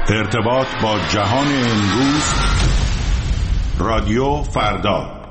ارتباط با جهان امروز، رادیو فردا.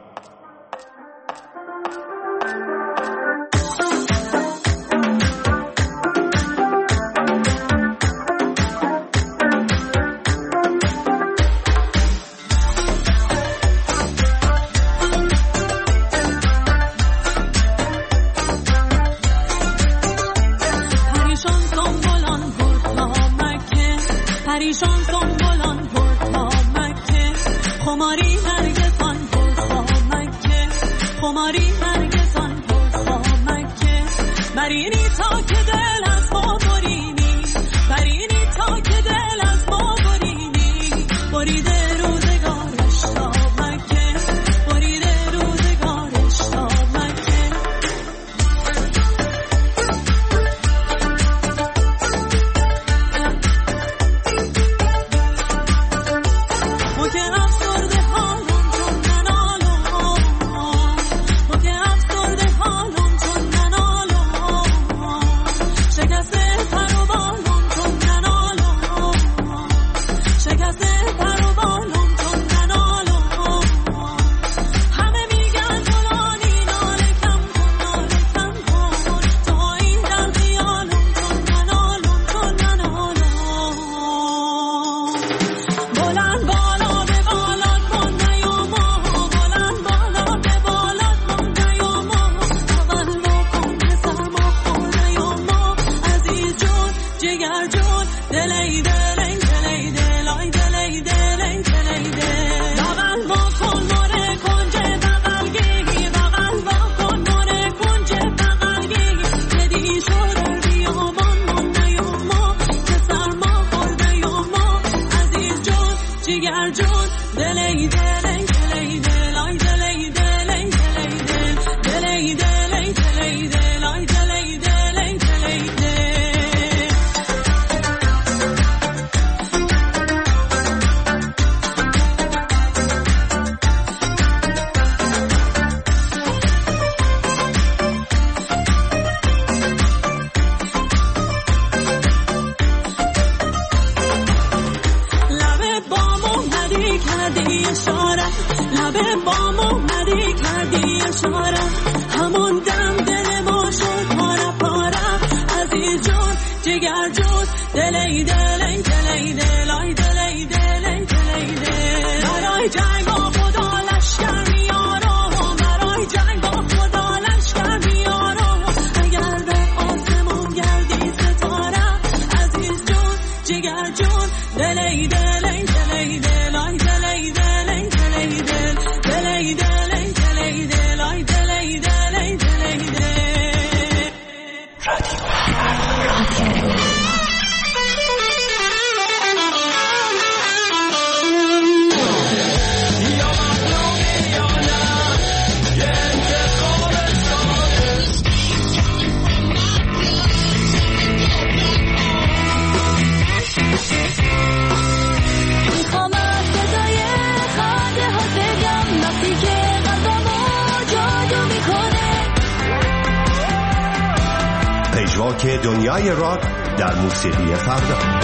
که دنیای راک در موسیقی فردا.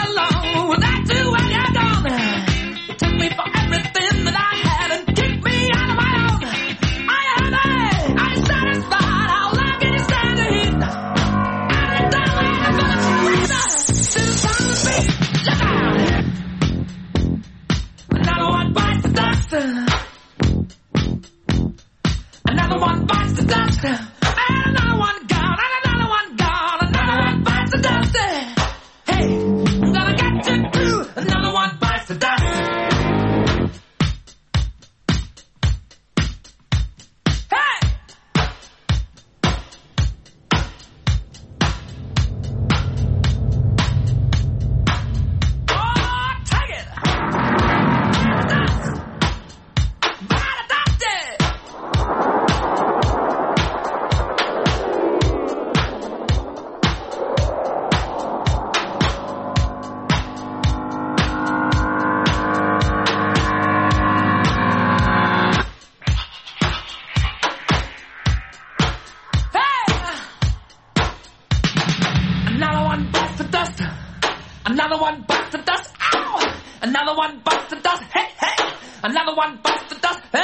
Took me for everything that I had and kicked me dust. Another one bites the dust. And another one gone. And another one gone. Another one bites the dust. Hey, I'm gonna get you through. Another one bites the dust. Another one bites the dust. Ow! Another one bites the dust. Hey, hey! Another one bites the dust. Hey!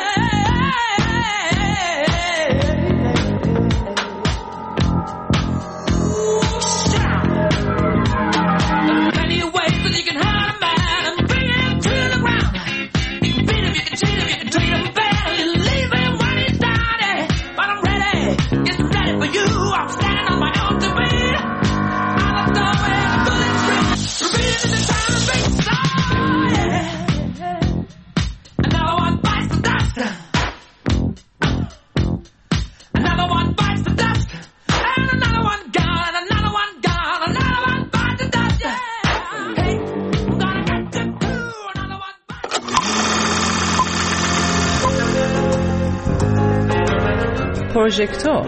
There are many ways that you can hurt a man and bring him to the ground. You can beat him, you can cheat him, you can treat him bad. You leave him when he's down. But I'm ready, yes, I'm ready for you. I'm standing on my own to be. Another one bites the dust. Another one bites the dust. And another one gone. And another one gone. Another one bites the dust. Hey, I'm gonna get you through. Another one bites the dust. پروژکتور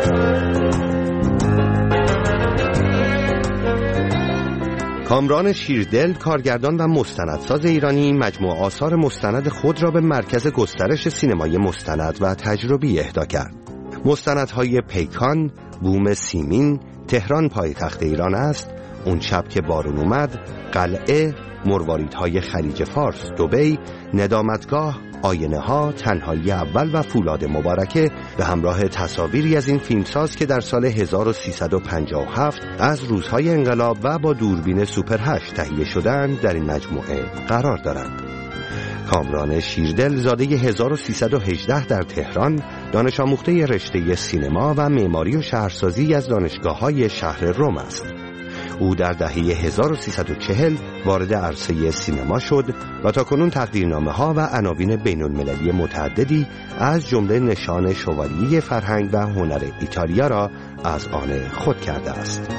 کامران شیردل، کارگردان و مستندساز ایرانی، مجموعه آثار مستند خود را به مرکز گسترش سینمای مستند و تجربی اهدا کرد. مستندهای پیکان، بوم سیمین، تهران پایتخت ایران است، اون شب که بارون اومد، قلعه، مرواریدهای خلیج فارس، دبی، ندامتگاه، آینه ها، تنهایی اول و فولاد مبارکه به همراه تصاویری از این فیلمساز که در سال 1357 از روزهای انقلاب و با دوربین سوپر 8 تهیه شدند در این مجموعه قرار دارند. کامران شیردل زاده 1318 در تهران، دانش آموخته رشته سینما و معماری و شهرسازی از دانشگاه‌های شهر روم است. او در دهه 1340 وارد عرصه سینما شد و تاکنون تقدیرنامه‌ها و عناوین بین‌المللی متعددی از جمله نشان شوالیه فرهنگ و هنر ایتالیا را از آن خود کرده است.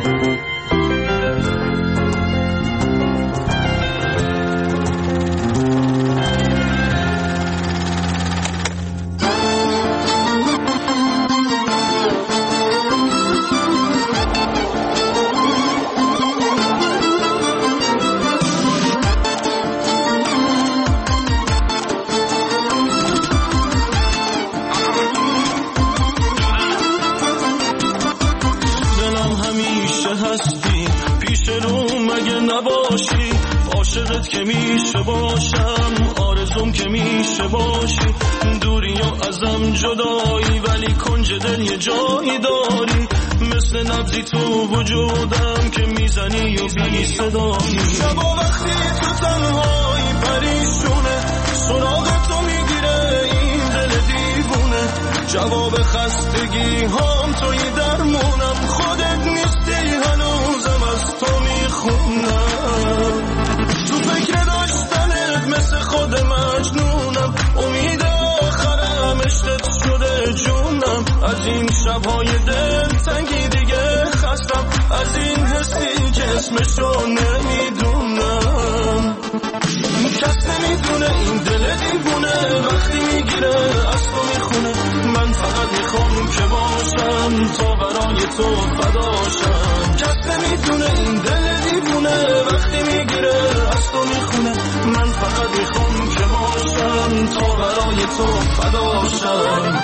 که میشه باشم، آرزوم که میشه باشی، دوری و ازم جدایی ولی کنج دل یه جایی داری، مثل نبضی تو وجودم که میزنی و بی صدایی. شبا وقتی تو تنهایی پریشونه، سراغ تو میگیره این دل دیوونه، جواب خستگی هام توی درمونم، خودت نیستی هنوزم از تو میخونم، تو فکر داشتنت مثل خود مجنونم، امید آخرم عشقت شده جونم، از این شبهای دل تنگی دیگه خستم، از این حسی که اسمشو نمیدونم، کس نمیدونه این دل دیوونه وقتی میگیره از تو میخونه، من فقط میخوام که باشم تا برای تو فداشم، کس نمیدونه این دل دیوونه وقتی میگیره از تو میخونه، من فقط میخوام که باشم تا برای تو فداشم.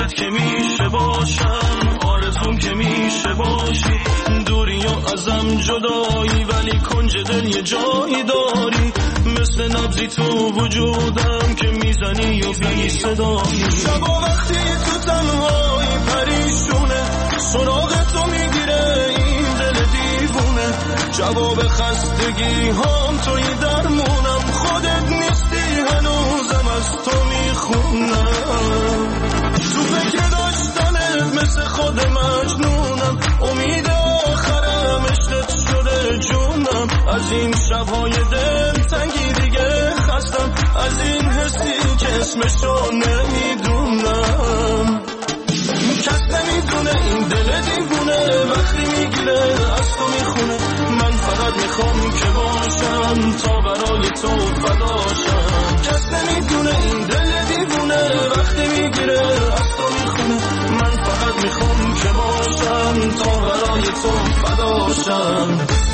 خودت که میشه باشم، آرزوم که میشه باشی، دوری و ازم جدایی ولی کنج دل یه جایی داری، مثل نبضی تو وجودم که میزنی و بی صدایی. شبا وقتی تو تنهایی پریشونه، سراغ تو میگیره این دل دیوونه، جواب خستگی هم توی درمونم، خودت نیستی هنوزم از تو میخونم، تو فکر داشتنت مثل خود مجنونم، امید آخرم عشقت شده جونم، از این شبهای دل تنگی دیگه خستم، از این حسی که اسمشو نمیدونم، کس نمیدونه این دل دیوونه وقتی میگیره از تو میخونه، من فقط میخوام که باشم تا برای تو فداشم، کس نمیدونه این دل دیوونه وقتی میگیره از تو میخونه، من فقط میخوام که باشم تا برای تو فداشم.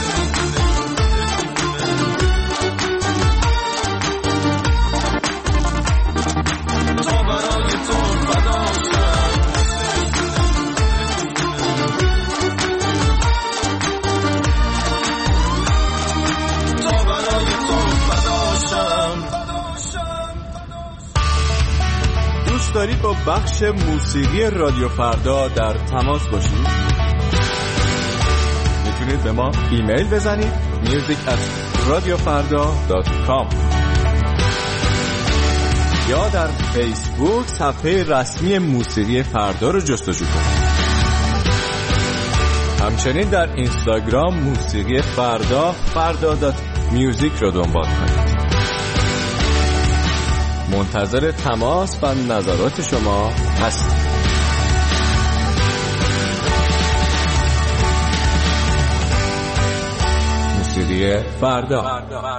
دارید با بخش موسیقی رادیو فردا در تماس باشید؟ میتونید به ما ایمیل بزنید music@radiofarda.com یا در فیسبوک صفحه رسمی موسیقی فردا رو جستجو کنید. همچنین در اینستاگرام موسیقی فردا.music رو دنبال کنید. منتظر تماس و نظرات شما هستیم. موسیقی فردا.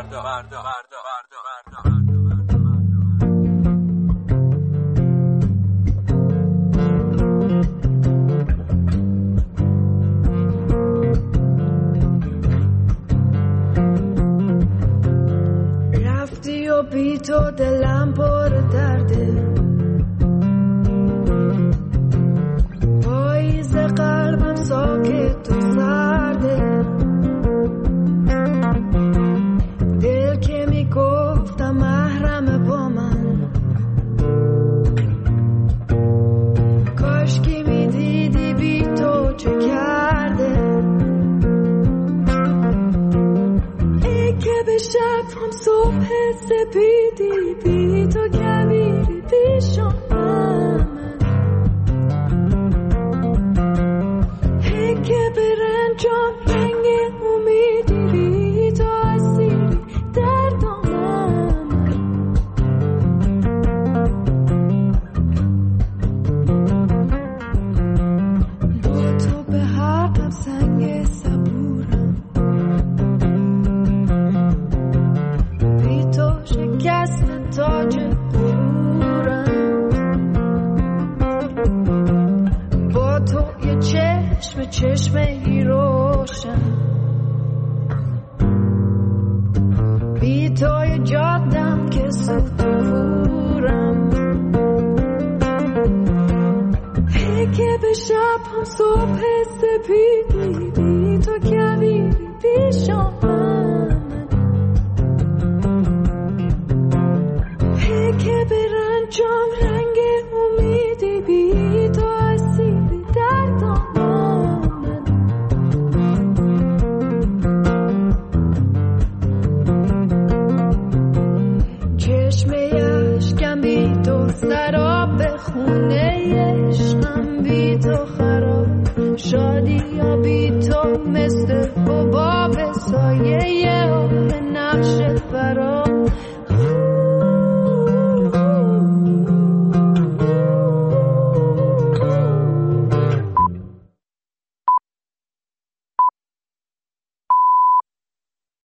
رفتی و بی تو دلم پر درده، پاییز قلبم ساکت و سرده، دل که میگفتم محرم با من، کاش که میدیدی بی تو چه کرده، ای که به شب هم صبح سپیدی بی تو کبیری پیشانم، ای که به رنجام رنگ امیدی بی تو اسیری در دامم، با تو به حقم سنگ صبورم، بی تو شکست تاج غرورم، با تو یه چشمه روشن، بی تو یه جادم که ستورم، ای که به شب هم صبح سپیدی بی تو کبیری پیشانم، ای که به رنجام رنگ امیدی بی تو اسیری در دامم، چشمه اشکم بی تو سراب، خونه عشقم بی تو خراب، شادی یا بی تو مثل حباب، سایه آب نقشت برا